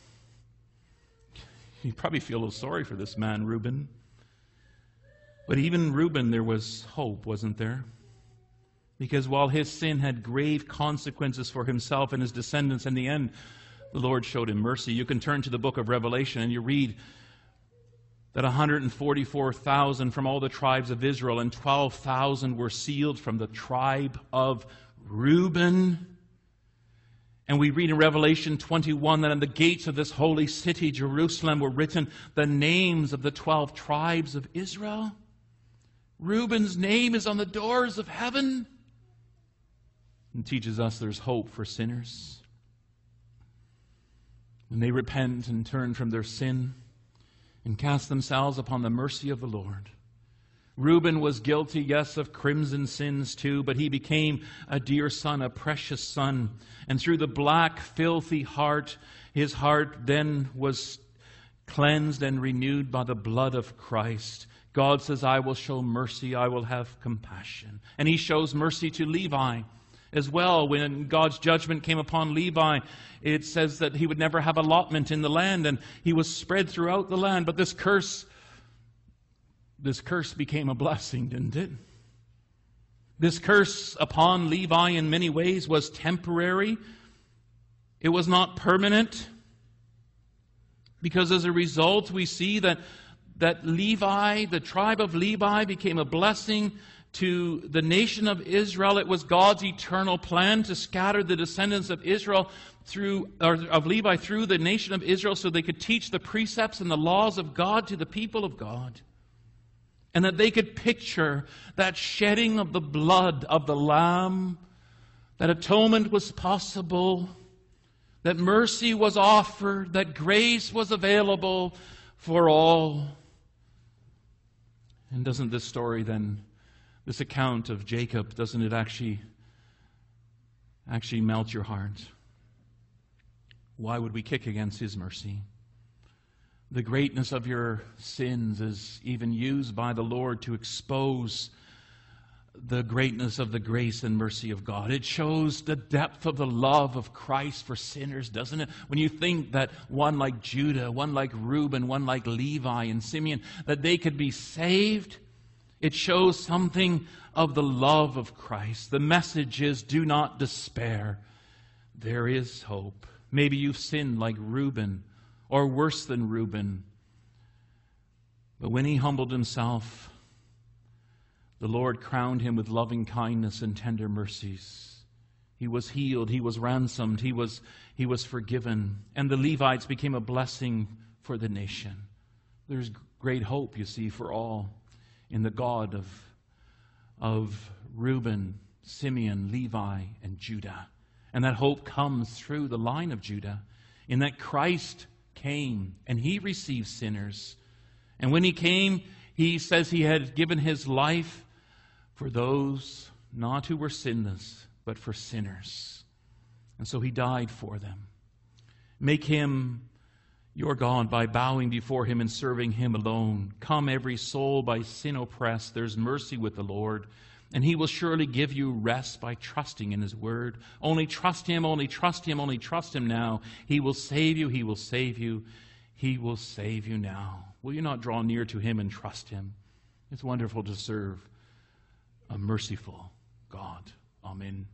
You probably feel a little sorry for this man, Reuben. But even Reuben, there was hope, wasn't there? Because while his sin had grave consequences for himself and his descendants, in the end, the Lord showed him mercy. You can turn to the book of Revelation and you read that 144,000 from all the tribes of Israel and 12,000 were sealed from the tribe of Reuben. And we read in Revelation 21 that on the gates of this holy city, Jerusalem, were written the names of the 12 tribes of Israel. Reuben's name is on the doors of heaven. And teaches us there's hope for sinners. When they repent and turn from their sin and cast themselves upon the mercy of the Lord. Reuben was guilty, yes, of crimson sins too, but he became a dear son, a precious son. And through the black, filthy heart, his heart then was cleansed and renewed by the blood of Christ. God says, I will show mercy, I will have compassion. And he shows mercy to Levi as well. When God's judgment came upon Levi, it says that he would never have allotment in the land, and he was spread throughout the land. But this curse became a blessing, didn't it? This curse upon Levi in many ways was temporary. It was not permanent. Because as a result, we see that Levi, the tribe of Levi, became a blessing to the nation of Israel. It was God's eternal plan to scatter the descendants of Israel of Levi through the nation of Israel so they could teach the precepts and the laws of God to the people of God. And that they could picture that shedding of the blood of the Lamb, that atonement was possible, that mercy was offered, that grace was available for all. And doesn't this story then, this account of Jacob, doesn't it actually melt your heart? Why would we kick against his mercy? The greatness of your sins is even used by the Lord to expose the greatness of the grace and mercy of God. It shows the depth of the love of Christ for sinners, doesn't it? When you think that one like Judah, one like Reuben, one like Levi and Simeon, that they could be saved, it shows something of the love of Christ. The message is, do not despair. There is hope. Maybe you've sinned like Reuben, or worse than Reuben. But when he humbled himself, the Lord crowned him with loving kindness and tender mercies. He was healed, he was ransomed, he was forgiven. And the Levites became a blessing for the nation. There's great hope, you see, for all in the God of Reuben, Simeon, Levi, and Judah. And that hope comes through the line of Judah, in that Christ came and he received sinners. And when he came, he says he had given his life for those not who were sinless, but for sinners. And so he died for them. Make him your God by bowing before him and serving him alone. Come, every soul by sin oppressed, there's mercy with the Lord. And He will surely give you rest by trusting in His word. Only trust Him, only trust Him, only trust Him now. He will save you, He will save you, He will save you now. Will you not draw near to Him and trust Him? It's wonderful to serve a merciful God. Amen.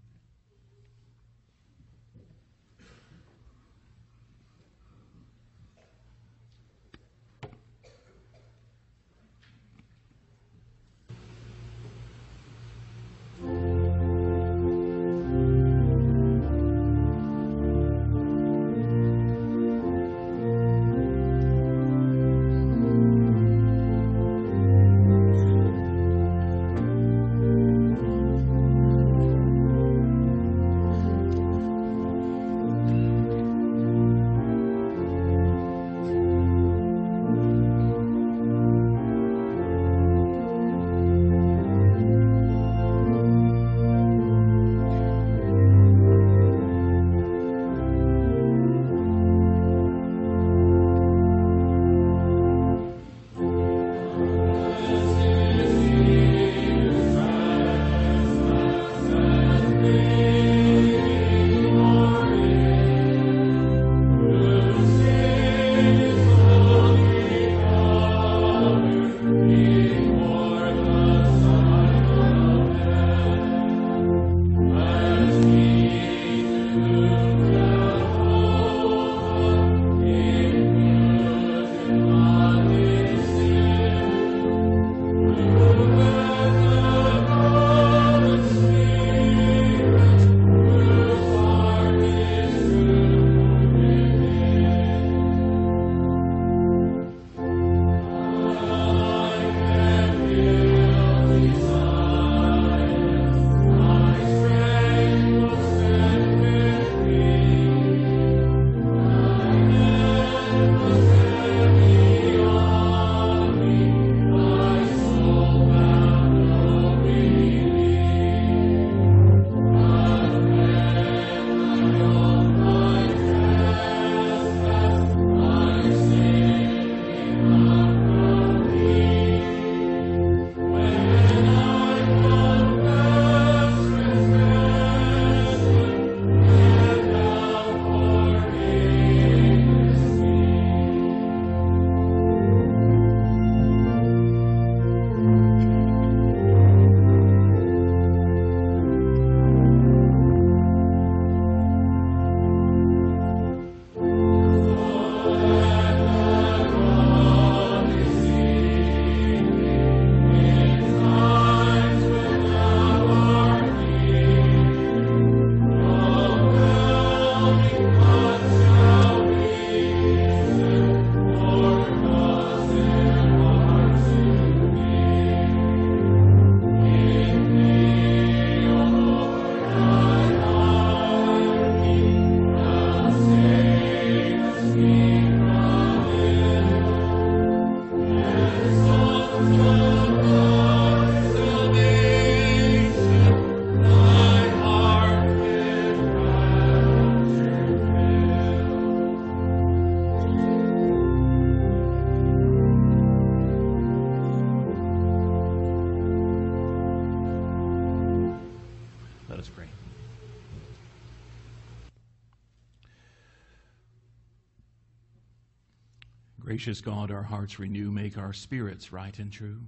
Gracious God, our hearts renew, make our spirits right and true.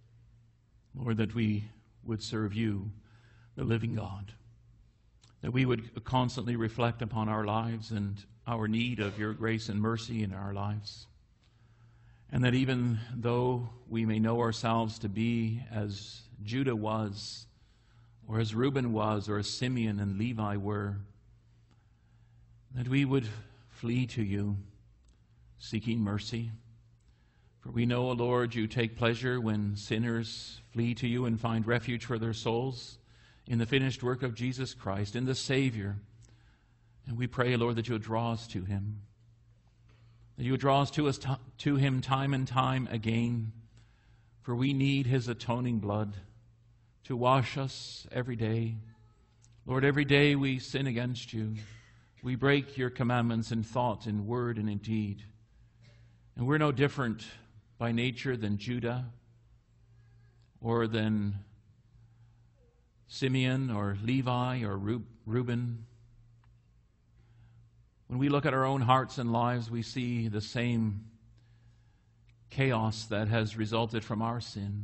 Lord, that we would serve you, the living God, that we would constantly reflect upon our lives and our need of your grace and mercy in our lives, and that even though we may know ourselves to be as Judah was, or as Reuben was, or as Simeon and Levi were, that we would flee to you, seeking mercy. For we know, O Lord, you take pleasure when sinners flee to you and find refuge for their souls in the finished work of Jesus Christ, in the Savior. And we pray, Lord, that you would draw us to him, that you would draw us to him time and time again, for we need his atoning blood to wash us every day. Lord, every day we sin against you. We break your commandments in thought, in word, and in deed. And we're no different by nature than Judah or than Simeon or Levi or Reuben. When we look at our own hearts and lives, we see the same chaos that has resulted from our sin.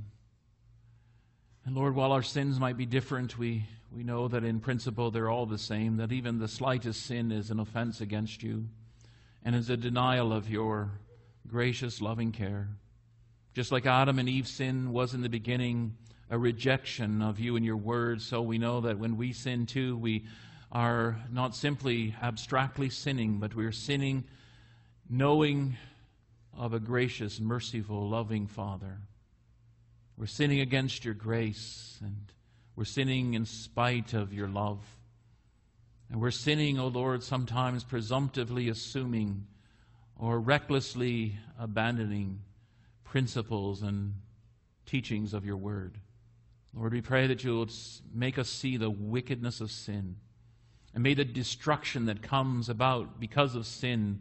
And Lord, while our sins might be different, we know that in principle they're all the same, that even the slightest sin is an offense against you and is a denial of your gracious, loving care. Just like Adam and Eve's sin was in the beginning a rejection of you and your word, so we know that when we sin too, we are not simply abstractly sinning, but we are sinning knowing of a gracious, merciful, loving Father. We're sinning against your grace, and we're sinning in spite of your love. And we're sinning, O Lord, sometimes presumptively assuming or recklessly abandoning principles and teachings of your word. Lord, we pray that you will make us see the wickedness of sin, and may the destruction that comes about because of sin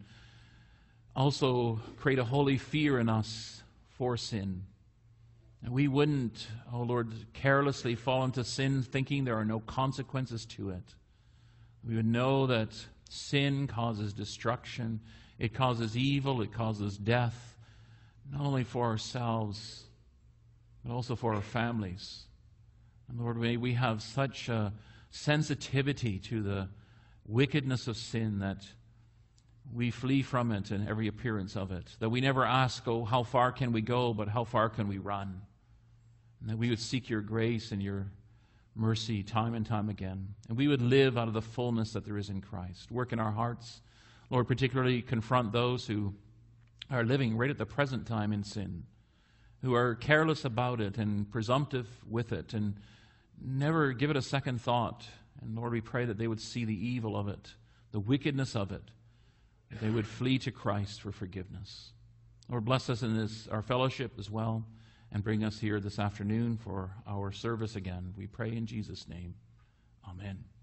also create a holy fear in us for sin. And we wouldn't, oh Lord, carelessly fall into sin thinking there are no consequences to it. We would know that sin causes destruction, it causes evil, it causes death, not only for ourselves, but also for our families. And Lord, may we have such a sensitivity to the wickedness of sin that we flee from it and every appearance of it. That we never ask, oh, how far can we go, but how far can we run? And that we would seek your grace and your mercy time and time again. And we would live out of the fullness that there is in Christ. Work in our hearts. Lord, particularly confront those who are living right at the present time in sin, who are careless about it and presumptive with it and never give it a second thought. And Lord, we pray that they would see the evil of it, the wickedness of it, that they would flee to Christ for forgiveness. Lord, bless us in this, our fellowship as well, and bring us here this afternoon for our service again. We pray in Jesus' name. Amen.